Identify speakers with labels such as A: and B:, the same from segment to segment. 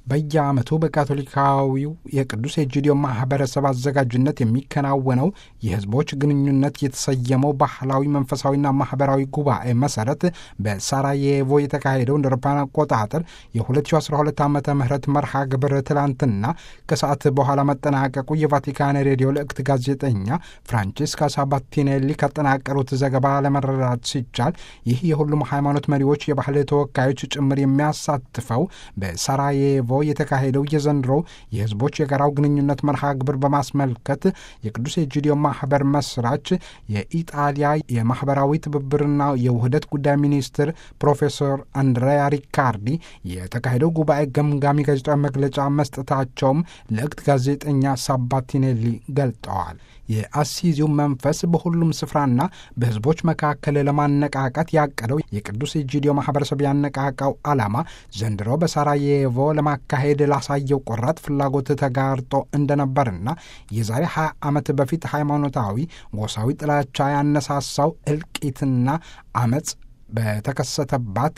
A: በየዓመቱ በካቶሊካዊው የቅዱስ ኤጂዲዮ ማህበረሰብ አዘጋጅነት የሚከናወነው የህዝቦች ግንኙነት የተሰየመው ባህላዊ መንፈሳዊና ማህበራዊ ጉባኤ መሰረት በሳራዬቮ የተካሄደው እንደ አውሮፓውያን አቆጣጠር የ2012 ዓመተ ምህረት መርሃ ግብር ትላንትና ከሰዓት በኋላ መጠናቀቁ የቫቲካን ሬዲዮ ልዕክት ጋዜጠኛ ፍራንቼስካ ሳባቲኔሊ ካጠናቀሩት ዘገባ ለመረዳት ሲቻል ይህ የሁሉም ሃይማኖት መሪዎች የባህል ተወካዮች ጭምር የሚያሳትፈው በሳራዬቮ የተካሄደው የዘንድሮው የህዝቦች የጋራው ግንኙነት መርሃ ግብር በማስመልከት የቅዱስ ኤጂዲዮ ማህበር መስራች የኢጣሊያ የማህበራዊ ትብብርና የውህደት ጉዳይ ሚኒስትር ፕሮፌሰር አንድሬያ ሪካርዲ የተካሄደው ጉባኤ ገምጋሚ ጋዜጣዊ መግለጫ መስጠታቸውም ልዕክት ጋዜጠኛ ሳባቲኔሊ ገልጠዋል። የአሲዚው መንፈስ በሁሉም ስፍራና በህዝቦች መካከል ለማነቃቃት ያቀደው የቅዱስ ኤጂዲዮ ማህበረሰብ ያነቃቃው ዓላማ ዘንድሮ በሳራዬቮ ለማካሄድ ላሳየው ቆራጥ ፍላጎት ተጋርጦ እንደነበርና የዛሬ 20 ዓመት በፊት ሃይማኖታዊ ጎሳዊ ጥላቻ ያነሳሳው እልቂትና አመጽ በተከሰተባት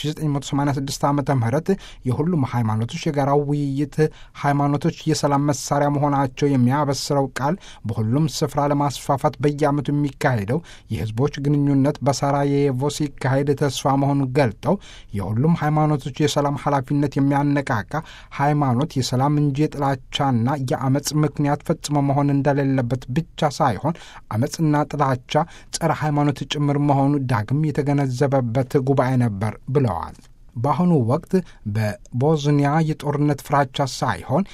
A: በ1986 ዓመተ ምህረት የሁሉም ሃይማኖቶች የጋራው ውይይት ሃይማኖቶች የሰላም መሳሪያ መሆናቸው የሚያበስረው ቃል በሁሉም ስፍራ ለማስፋፋት በየዓመቱ የሚካሄደው የህዝቦች ግንኙነት በሳራዬቮ ሲካሄድ ተስፋ መሆኑን ገልጠው የሁሉም ሃይማኖቶች የሰላም ኃላፊነት የሚያነቃቃ ሃይማኖት የሰላም እንጂ የጥላቻና የአመጽ ምክንያት ፈጽሞ መሆን እንደሌለበት ብቻ ሳይሆን አመጽና ጥላቻ ጸረ ሃይማኖት ጭምር መሆኑ ዳግም የተገነዘበ በት ጉባኤ ነበር ብለዋል። በአሁኑ ወቅት በቦዝኒያ የጦርነት ፍራቻ ሳይሆን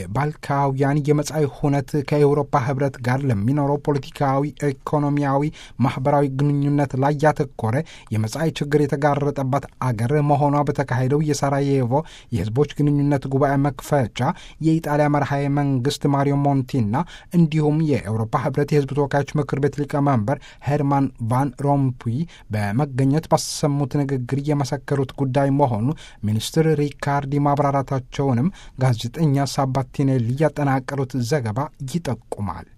A: የባልካውያን የመጻኢ ሁነት ከአውሮፓ ህብረት ጋር ለሚኖረው ፖለቲካዊ፣ ኢኮኖሚያዊ፣ ማህበራዊ ግንኙነት ላይ ያተኮረ የመጻኢ ችግር የተጋረጠባት አገር መሆኗ በተካሄደው የሳራዬቮ የህዝቦች ግንኙነት ጉባኤ መክፈቻ የኢጣሊያ መርሃዊ መንግስት ማሪዮ ሞንቲና እንዲሁም የአውሮፓ ህብረት የህዝብ ተወካዮች ምክር ቤት ሊቀመንበር ሄርማን ቫን ሮምፑይ በመገኘት ባሰሙት ንግግር የመሰከሩት ጉዳይ መሆኑ ሚኒስትር ሪካርዲ ማብራራታቸውንም ጋዜጠኛ ሳባቲኔሊ ያጠናቀሩት ዘገባ ይጠቁማል።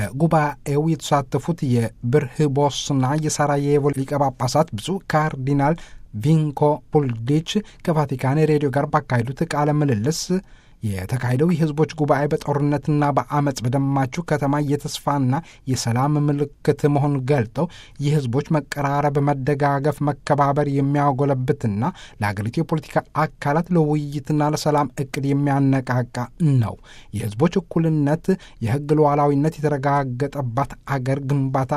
A: በጉባኤው የተሳተፉት የብርህቦስና የሳራዬቮ ሊቀ ጳጳሳት ብፁዕ ካርዲናል ቪንኮ ፑልዲች ከቫቲካን ሬዲዮ ጋር ባካሄዱት ቃለ ምልልስ የተካሄደው የህዝቦች ጉባኤ በጦርነትና በአመጽ በደማችው ከተማ የተስፋና የሰላም ምልክት መሆኑን ገልጠው የህዝቦች መቀራረብ፣ መደጋገፍ፣ መከባበር የሚያጎለብትና ለአገሪቱ የፖለቲካ አካላት ለውይይትና ለሰላም እቅድ የሚያነቃቃ ነው። የህዝቦች እኩልነት፣ የህግ ሉዓላዊነት የተረጋገጠባት አገር ግንባታ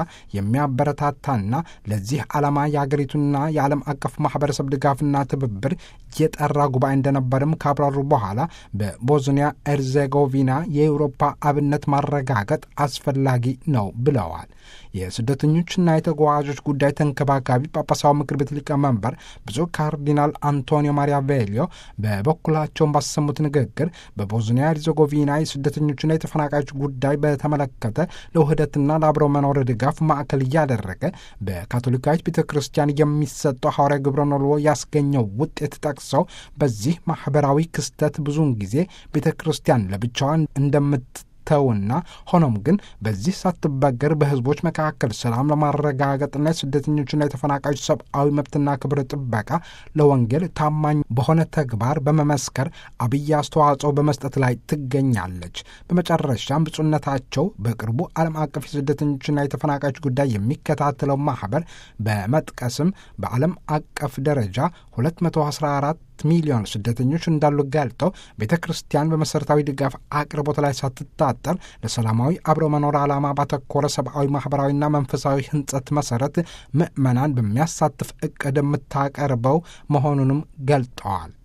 A: የሚያበረታታና ለዚህ ዓላማ የአገሪቱና የዓለም አቀፍ ማህበረሰብ ድጋፍና ትብብር የጠራ ጉባኤ እንደነበርም ካብራሩ በኋላ በቦዝኒያ ኤርዜጎቪና የአውሮፓ አብነት ማረጋገጥ አስፈላጊ ነው ብለዋል። የስደተኞችና የተጓዦች ጉዳይ ተንከባካቢ ጳጳሳዊ ምክር ቤት ሊቀመንበር ብፁዕ ካርዲናል አንቶኒዮ ማሪያ ቬሊዮ በበኩላቸውን ባሰሙት ንግግር በቦዝኒያ ኤርዜጎቪና የስደተኞችና የተፈናቃዮች ጉዳይ በተመለከተ ለውህደትና ለአብሮ መኖር ድጋፍ ማዕከል እያደረገ በካቶሊካዊት ቤተ ክርስቲያን የሚሰጠው ሐዋርያዊ ግብረ ኖልዎ ያስገኘው ውጤት ጠቅሰው በዚህ ማህበራዊ ክስተት ብዙውን ጊዜ ቤተ ክርስቲያን ለብቻዋን እንደምትተውና ሆኖም ግን በዚህ ሳትበገር በህዝቦች መካከል ሰላም ለማረጋገጥና የስደተኞችና የተፈናቃዮች ሰብአዊ መብትና ክብር ጥበቃ ለወንጌል ታማኝ በሆነ ተግባር በመመስከር አብይ አስተዋጽኦ በመስጠት ላይ ትገኛለች። በመጨረሻም ብፁዕነታቸው በቅርቡ ዓለም አቀፍ የስደተኞችና የተፈናቃዮች ጉዳይ የሚከታተለው ማህበር በመጥቀስም በዓለም አቀፍ ደረጃ 214 ሚሊዮን ስደተኞች እንዳሉ ገልጠው ቤተ ክርስቲያን በመሠረታዊ ድጋፍ አቅርቦት ላይ ሳትታጠር ለሰላማዊ አብሮ መኖር ዓላማ ባተኮረ ሰብአዊ፣ ማህበራዊና መንፈሳዊ ህንጸት መሠረት ምዕመናን በሚያሳትፍ ዕቅድ የምታቀርበው መሆኑንም ገልጠዋል።